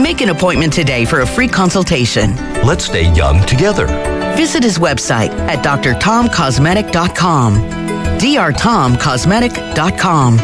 Make an appointment today for a free consultation. Let's stay young together. Visit his website at drtomcosmetic.com. drtomcosmetic.com.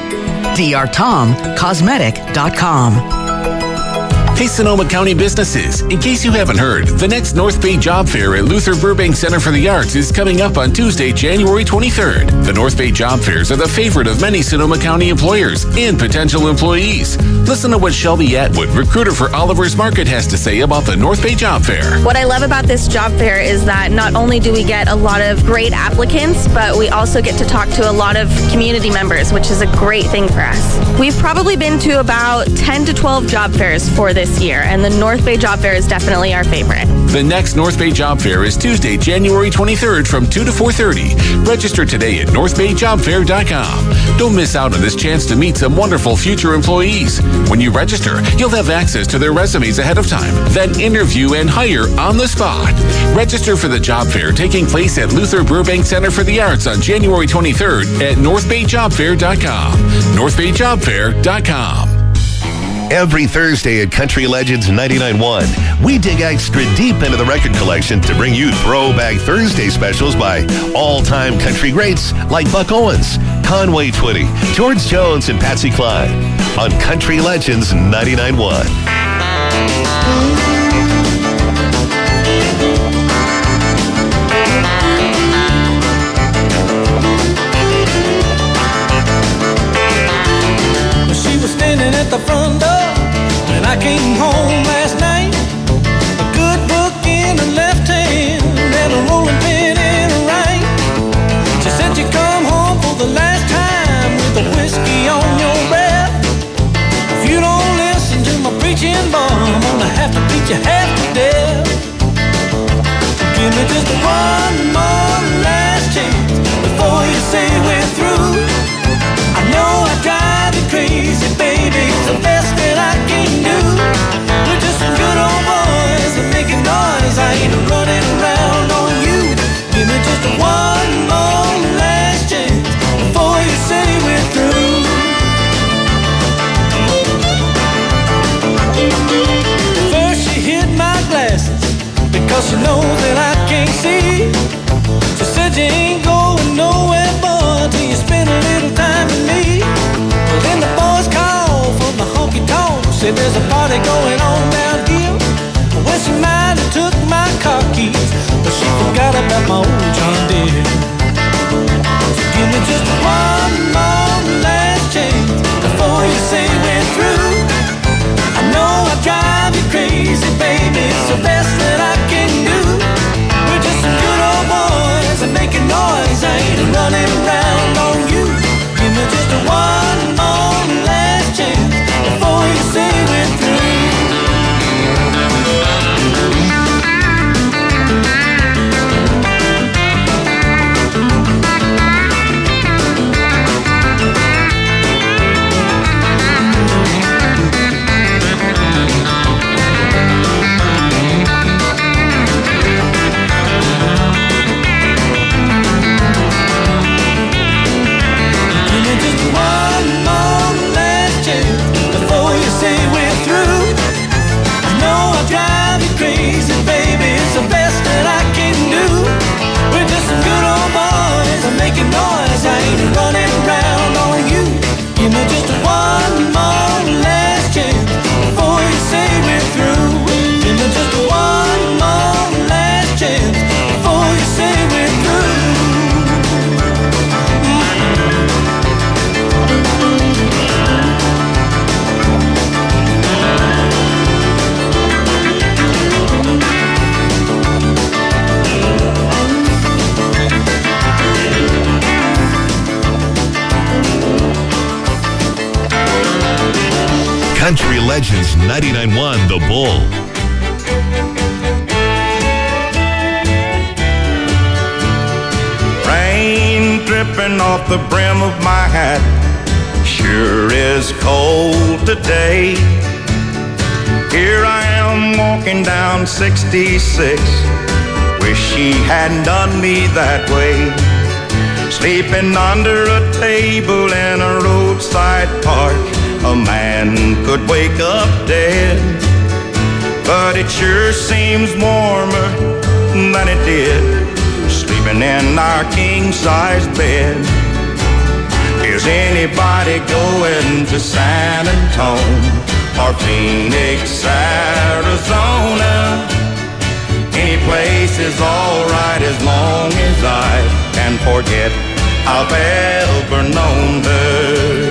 drtomcosmetic.com. Hey, Sonoma County businesses. In case you haven't heard, the next North Bay Job Fair at Luther Burbank Center for the Arts is coming up on Tuesday, January 23rd. The North Bay Job Fairs are the favorite of many Sonoma County employers and potential employees. Listen to what Shelby Atwood, recruiter for Oliver's Market, has to say about the North Bay Job Fair. What I love about this job fair is that not only do we get a lot of great applicants, but we also get to talk to a lot of community members, which is a great thing for us. We've probably been to about 10 to 12 job fairs for this year, and the North Bay Job Fair is definitely our favorite. The next North Bay Job Fair is Tuesday, January 23rd from 2 to 4:30. Register today at northbayjobfair.com. Don't miss out on this chance to meet some wonderful future employees. When you register, you'll have access to their resumes ahead of time, then interview and hire on the spot. Register for the job fair taking place at Luther Burbank Center for the Arts on January 23rd at northbayjobfair.com. northbayjobfair.com. Every Thursday at Country Legends 99.1, we dig extra deep into the record collection to bring you Throwback Thursday specials by all-time country greats like Buck Owens, Conway Twitty, George Jones, and Patsy Cline on Country Legends 99.1. At the front door when I came home last night, a good book in her left hand and a rolling pin in her right. She said you come home for the last time with a whiskey on your breath. If you don't listen to my preaching, boy, I'm gonna have to beat you half to death. Give me just one more last chance before you say we're through. I know I drive you crazy, baby, it's the best that I can do. We're just some good old boys that making noise. I ain't running around on you. Give me just one more last chance before you say we're through. First she hit my glasses because she knows that I can't see. She said you ain't going nowhere, boy, till you spend a little time with me. Well, then the boys called from the honky-tonk, said there's a party going on down here. Well, she might have took my car keys, but she forgot about my old John Deere. So give me just one more last chance before you say we're through. I know I drive you crazy, baby, it's the best that I can do. We're just some good old boys and making noise. I ain't running around on you. Give me just one more last chance before you say we're through. Noise, I ain't running around on you. Give me just one more last chance before you say we're through. Give me just one more last chance before you say we're through. Country Legends 99.1 The Bull. Rain dripping off the brim of my hat, sure is cold today. Here I am walking down 66, wish she hadn't done me that way. Sleeping under a table in a roadside park, a man could wake up dead. but it sure seems warmer than it did sleeping in our king-size bed. Is anybody going to San Antonio or Phoenix, Arizona? Any place is alright as long as I can forget I've ever known her.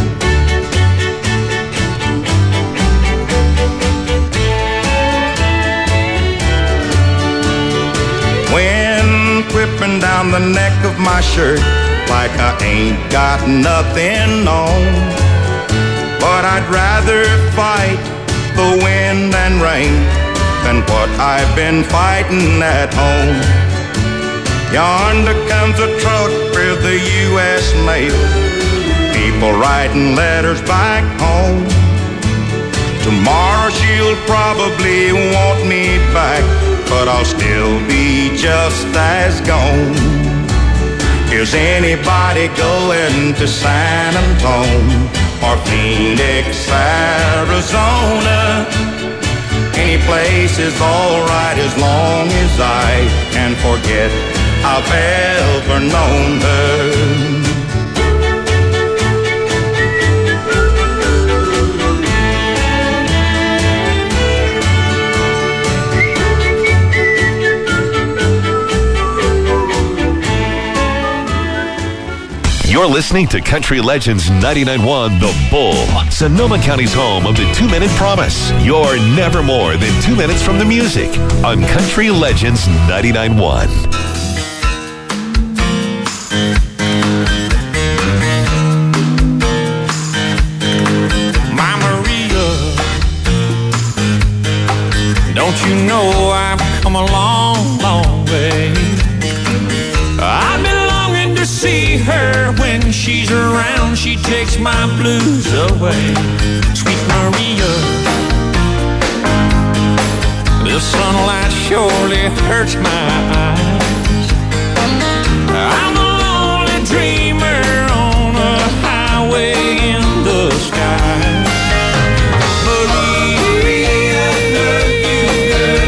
Wind whipping down the neck of my shirt like I ain't got nothing on. But I'd rather fight the wind and rain than what I've been fighting at home. Yonder comes a truck with the U.S. mail, people writing letters back home. Tomorrow she'll probably want me back, but I'll still be just as gone. Is anybody going to San Antonio or Phoenix, Arizona? Any place is alright as long as I can forget I've ever known her. You're listening to Country Legends 99.1 The Bull, Sonoma County's home of the 2-Minute Promise. You're never more than 2 minutes from the music on Country Legends 99.1. My Maria, don't you know I've come a long, long way? I've been longing to see her. When she's around, she takes my blues away. Sweet Maria, the sunlight surely hurts my eyes. I'm a lonely dreamer on a highway in the sky. Maria, love you, girl.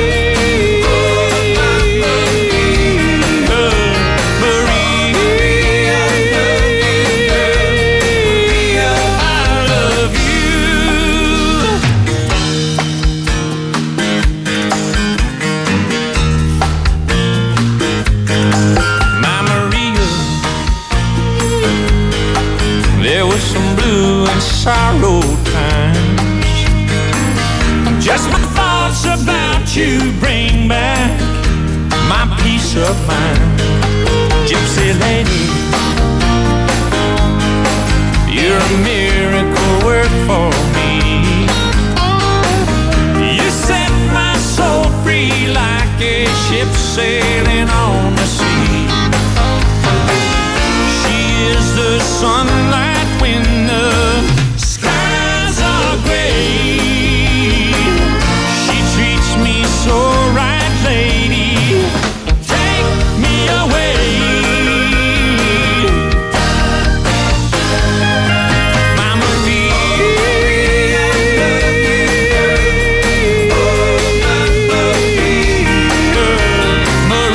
Sorrow times, just my thoughts about you bring back my peace of mind. Gypsy lady, you're a miracle work for me. You set my soul free like a ship sailing on the sea. She is the sunlight when the so right, lady, take me away. My Maria, Maria,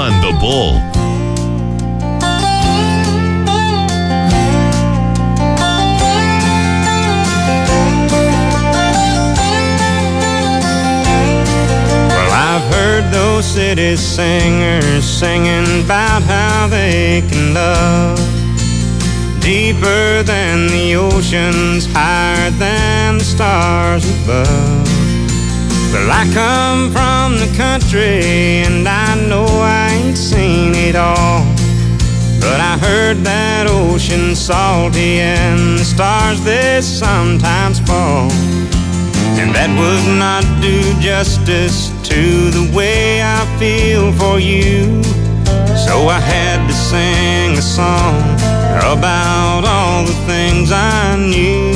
99.1 The Bull. I've heard those city singers singing about how they can love deeper than the oceans, higher than the stars above. Well, I come from the country and I know I ain't seen it all, but I heard that ocean's salty and the stars they sometimes fall. And that would not do justice to the way I feel for you. So I had to sing a song about all the things I knew.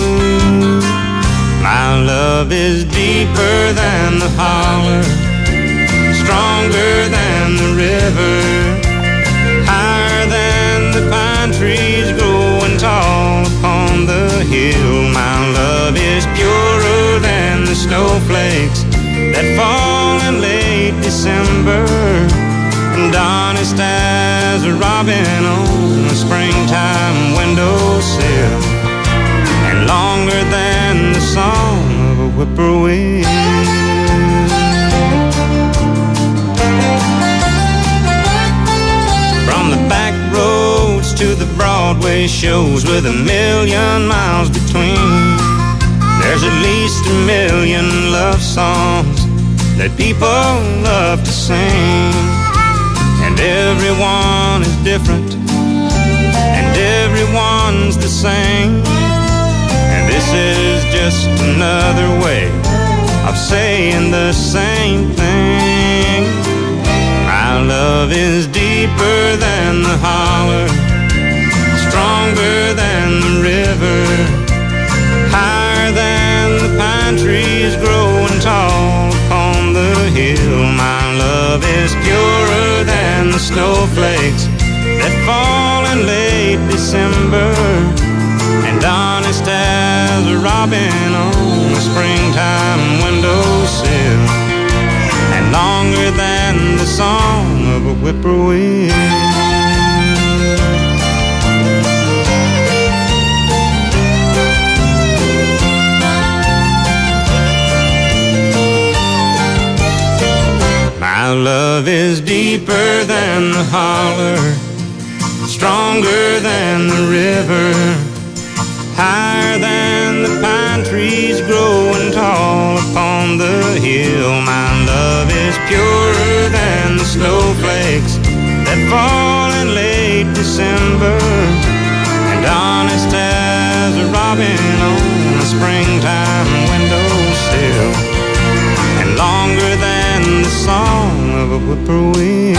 My love is deeper than the holler, stronger than the river, higher than the pine trees growing tall upon the hill. My love is purer than the snowflakes that fall in late December, and honest as a robin on a springtime windowsill, and longer than the song of a whippoorwill. From the back roads to the Broadway shows with 1,000,000 miles between, there's at least 1,000,000 love songs that people love to sing. And everyone is different, and everyone's the same. And this is just another way of saying the same thing. My love is deeper than the holler, stronger than the river, higher than the pine trees growing tall upon the hill. My love is purer than the snowflakes that fall in late December, and honest as a robin on a springtime windowsill, and longer than the song of a whippoorwill. My love is deeper than the holler, stronger than the river, higher than the pine trees growing tall upon the hill. My love is purer than the snowflakes that fall in late December, and honest as a robin on a springtime windowsill, and longer than the song of a whippoorwill.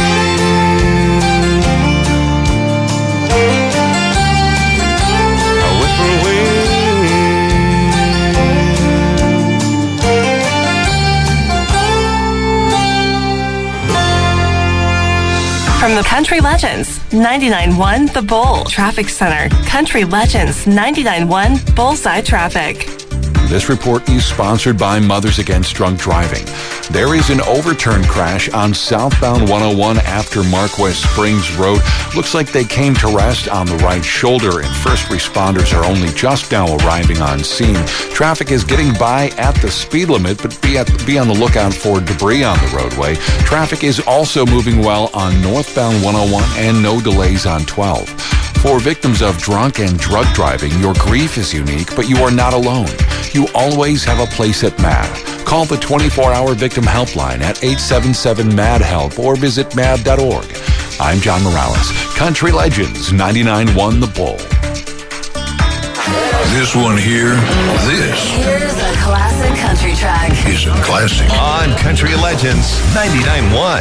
A whippoorwill. From the Country Legends 99.1 The Bull Traffic Center, Country Legends 99.1 Bullseye Traffic. This report is sponsored by Mothers Against Drunk Driving. There is an overturned crash on southbound 101 after Marquess Springs Road. Looks like they came to rest on the right shoulder, and first responders are only just now arriving on scene. Traffic is getting by at the speed limit, but be on the lookout for debris on the roadway. Traffic is also moving well on northbound 101 and no delays on 12. For victims of drunk and drug driving, your grief is unique, but you are not alone. You always have a place at MAD. Call the 24-hour victim helpline at 877-MAD-HELP or visit mad.org. I'm John Morales. Country Legends 99.1 The Bull. This one here, Here's a classic country track. is a classic. On Country Legends 99.1.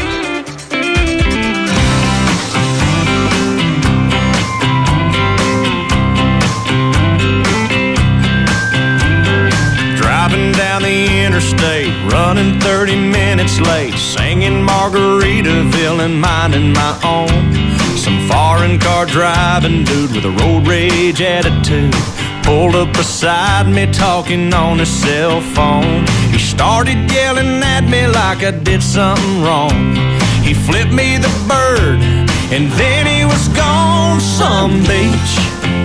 Driving down the interstate, running 30 minutes late, singing Margaritaville and minding my own. Some foreign car driving dude with a road rage attitude pulled up beside me talking on his cell phone. He started yelling at me like I did something wrong. He flipped me the bird, and then he was gone some beach.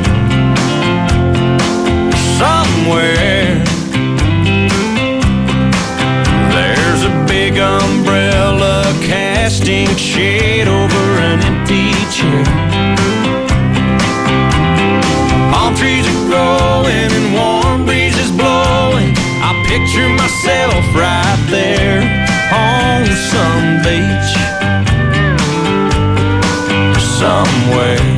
Somewhere there's a big umbrella casting shade over an empty chair. Palm trees are growing and warm breezes blowing. I picture myself right there on some beach somewhere.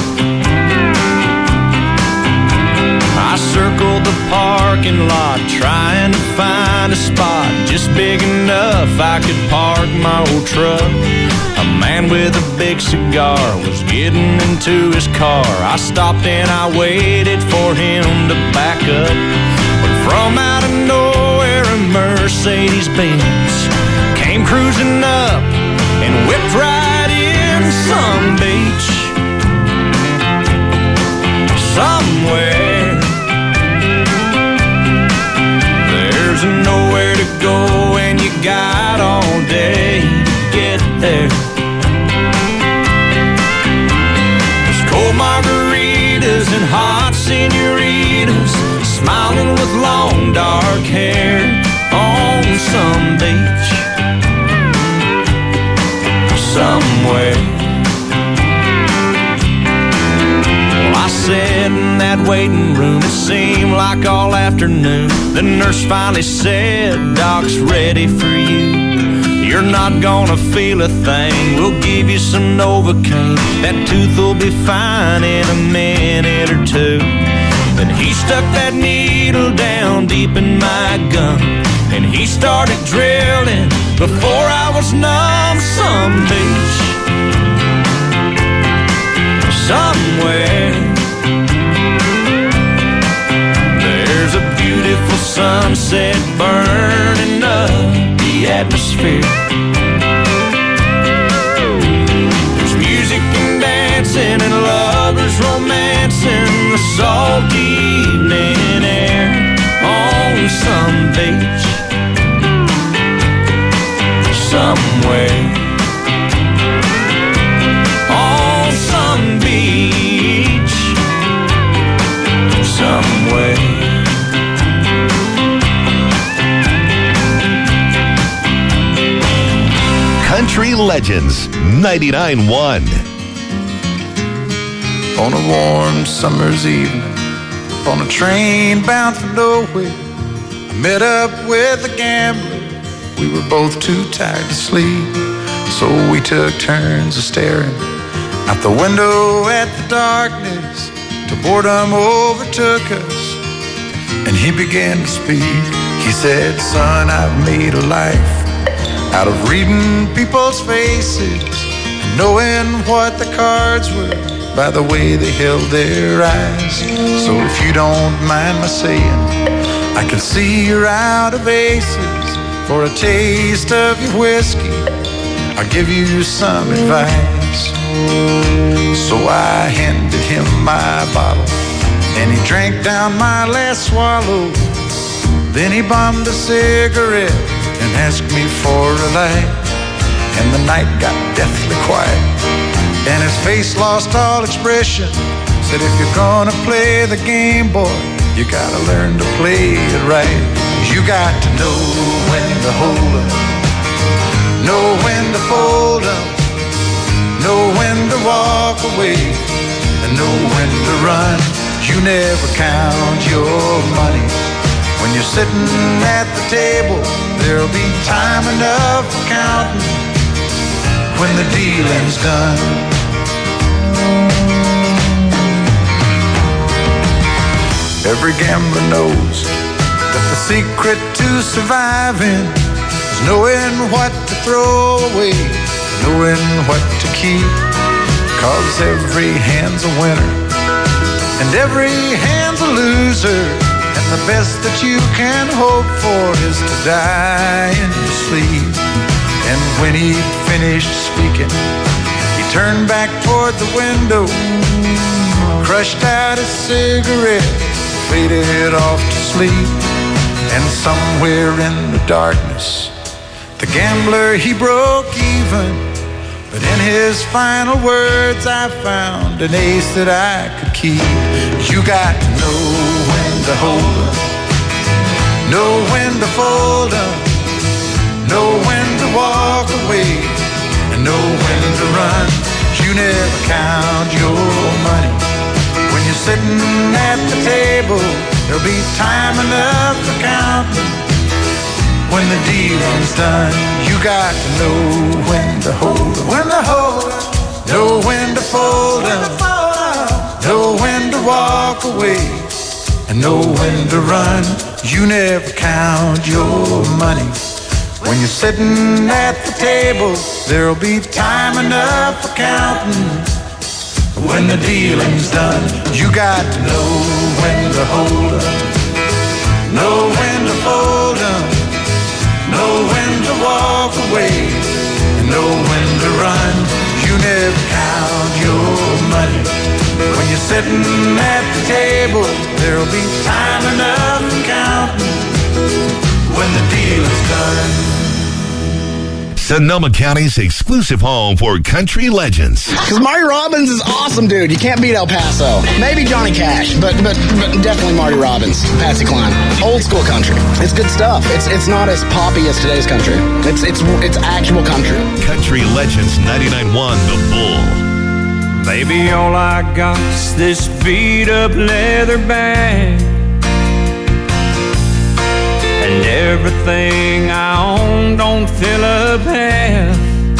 I circled the parking lot trying to find a spot just big enough I could park my old truck. A man with a big cigar was getting into his car. I stopped and I waited for him to back up. But from out of nowhere a Mercedes-Benz came cruising up and whipped right in some beach somewhere. There's nowhere to go and you got all day to get there. There's cold margaritas and hot senoritas smiling with long dark hair on some beach somewhere. Well, I sat in that waiting room, it seemed like all afternoon. The nurse finally said, "Doc's ready for you. You're not gonna feel a thing. We'll give you some Novocaine. That tooth will be fine in a minute or two." Then he stuck that needle down deep in my gum, and he started drilling before I was numb. Some beach somewhere. There's a beautiful sunset burning up the atmosphere. There's music and dancing and lovers romancing the salty evening air on some beach somewhere. On some beach somewhere. Country Legends 99.1. On a warm summer's evening, on a train bound for nowhere, I met up with a gambler. We were both too tired to sleep, so we took turns of staring out the window at the darkness till boredom overtook us, and he began to speak. He said, "Son, I've made a life out of reading people's faces and knowing what the cards were by the way they held their eyes. So if you don't mind my saying, I can see you're out of aces. For a taste of your whiskey, I'll give you some advice." So I handed him my bottle, and he drank down my last swallow. Then he bummed a cigarette and asked me for a light, and the night got deathly quiet, and his face lost all expression. Said, "If you're gonna play the game, boy, you gotta learn to play it right. You got to know when to hold up, know when to fold up, know when to walk away, and know when to run. You never count your money. When you're sitting at the table, there'll be time enough for counting when the dealing's done." Every gambler knows that the secret to surviving is knowing what to throw away, knowing what to keep. 'Cause every hand's a winner and every hand's a loser, and the best that you can hope for is to die in your sleep. And when he finished speaking, he turned back toward the window, crushed out a cigarette, faded off to sleep. And somewhere in the darkness, The gambler, he broke even, but in his final words I found an ace that I could keep. You got to know when to hold up, know when to fold up, know when to walk away, and know when to run. You never count your money. When you're sitting at the table, there'll be time enough for counting. When the dealing's done, you got to know when to hold up, when to hold up, know when to fold up, know when to walk away, and know when to run. You never count your money. When you're sitting at the table, there'll be time enough for counting. When the dealing's done, you got to know when to hold up, know when to fold up, know when to walk away, and know when to run. You never count your money. When you're sitting at the table, there'll be time enough for counting. When the deal is done. Sonoma County's exclusive home for country legends. Because Marty Robbins is awesome, dude. You can't beat El Paso. Maybe Johnny Cash, but definitely Marty Robbins, Patsy Cline. Old school country. It's good stuff. It's not as poppy as today's country. It's actual country. Country Legends 99.1 The Bull. Baby, all I got's this beat up leather bag, and everything I own don't fill up half.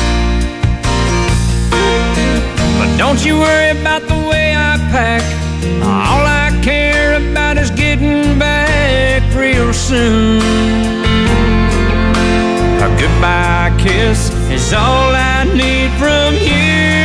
But don't you worry about the way I pack. All I care about is getting back real soon. A goodbye kiss is all I need from you.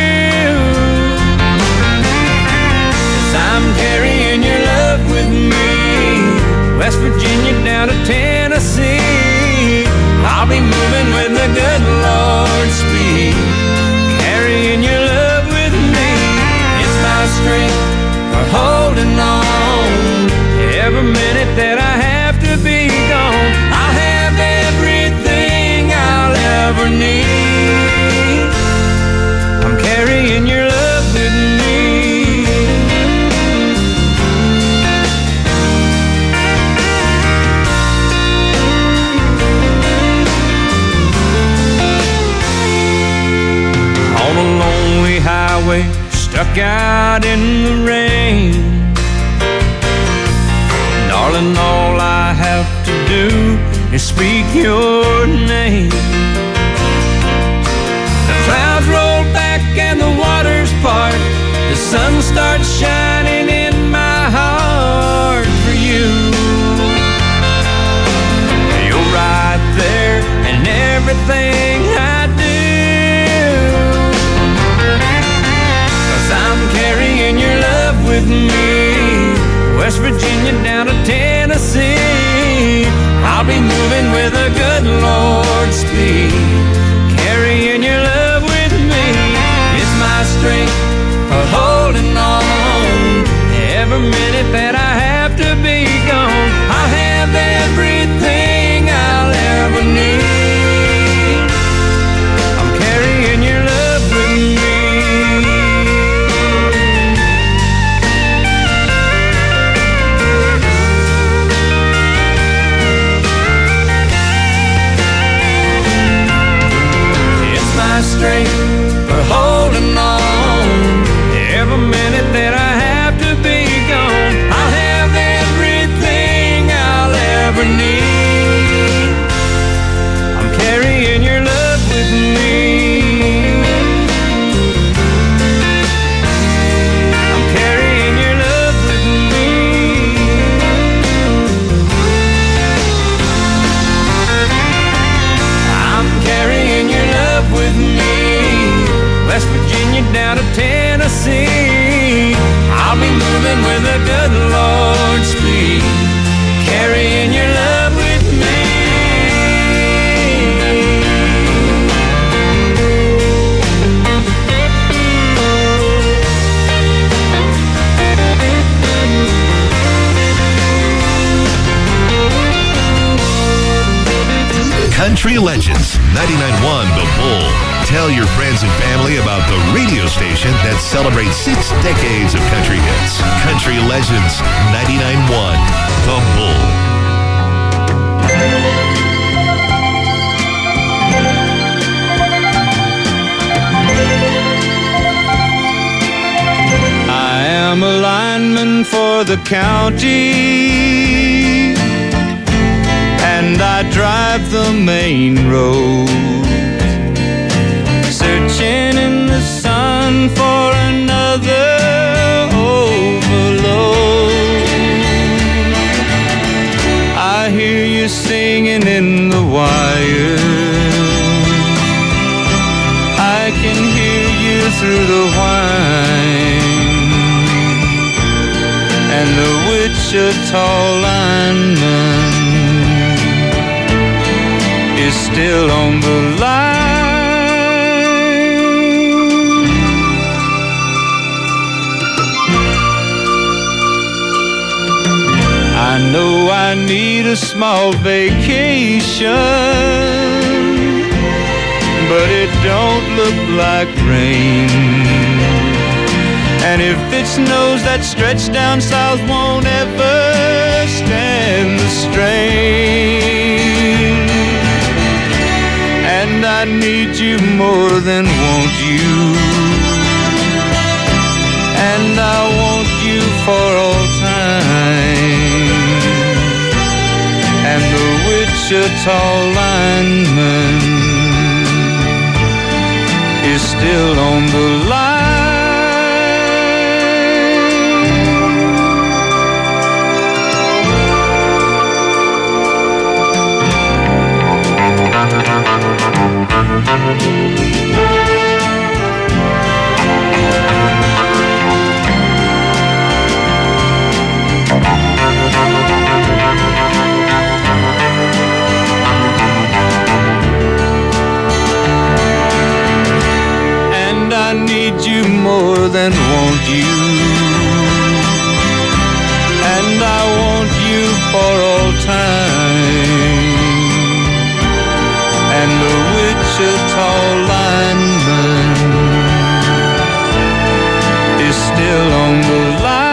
'Cause I'm carrying your love with me, West Virginia down to Tennessee. I'll be moving with the good Lord's speed, carrying your love with me. It's my strength for holding on. Every minute that I have to be gone, I'll have everything I'll ever need. I'm carrying your love with me. On a lonely highway, stuck out in the rain. Darling, all I have to do is speak your name. The clouds roll back and the waters part. The sun starts shining in my heart for you. You're right there in everything I do. I'm carrying your love with me, West Virginia down to Tennessee. I'll be moving with a good Lord's speed. Country Legends, 99.1 The Bull. Tell your friends and family about the radio station that celebrates 6 decades of country hits. Country Legends, 99.1 The Bull. I am a lineman for the county, and I drive the main road, searching in the sun for another overload. I hear you singing in the wire, I can hear you through the whine, and the Wichita lineman is still on the line. I know I need a small vacation, but it don't look like rain. And if it snows, that stretch down south won't ever stand the strain. And I need you more than want you, and I want you for all time. And the Wichita lineman is still on the line. And I need you more than want you, and I want you for all time. And the Wichita lineman is still on the line.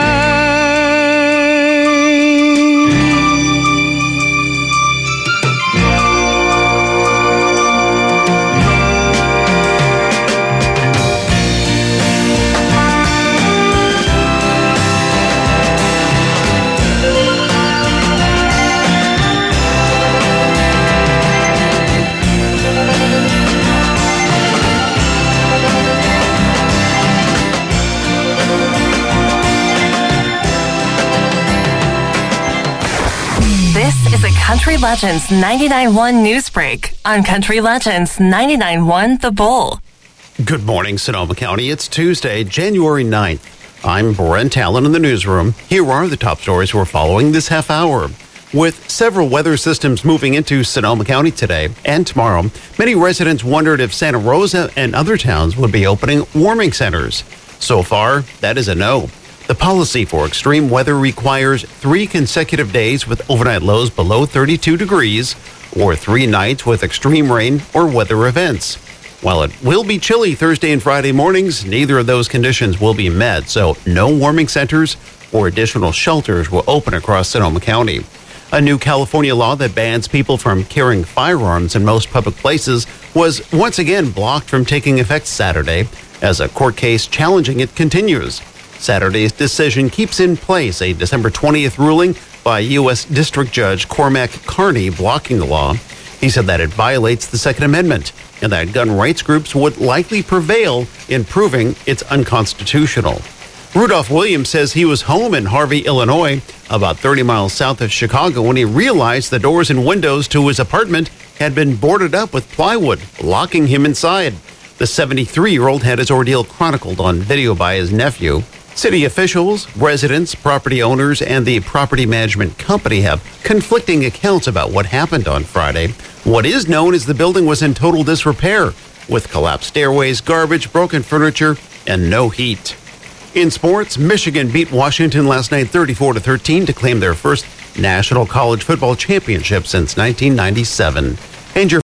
Country Legends 99.1 News Break on Country Legends 99.1 The Bull. Good morning, Sonoma County. It's Tuesday, January 9th. I'm Brent Allen in the newsroom. Here are the top stories we're following this half hour. With several weather systems moving into Sonoma County today and tomorrow, many residents wondered if Santa Rosa and other towns would be opening warming centers. So far, that is a no. The policy for extreme weather requires 3 consecutive days with overnight lows below 32 degrees or 3 nights with extreme rain or weather events. While it will be chilly Thursday and Friday mornings, neither of those conditions will be met, so no warming centers or additional shelters will open across Sonoma County. A new California law that bans people from carrying firearms in most public places was once again blocked from taking effect Saturday as a court case challenging it continues. Saturday's decision keeps in place a December 20th ruling by U.S. District Judge Cormac Carney blocking the law. He said that it violates the Second Amendment and that gun rights groups would likely prevail in proving it's unconstitutional. Rudolph Williams says he was home in Harvey, Illinois, about 30 miles south of Chicago, when he realized the doors and windows to his apartment had been boarded up with plywood, locking him inside. The 73-year-old had his ordeal chronicled on video by his nephew. City officials, residents, property owners, and the property management company have conflicting accounts about what happened on Friday. What is known is the building was in total disrepair, with collapsed stairways, garbage, broken furniture, and no heat. In sports, Michigan beat Washington last night 34-13 to claim their first National College Football Championship since 1997. And your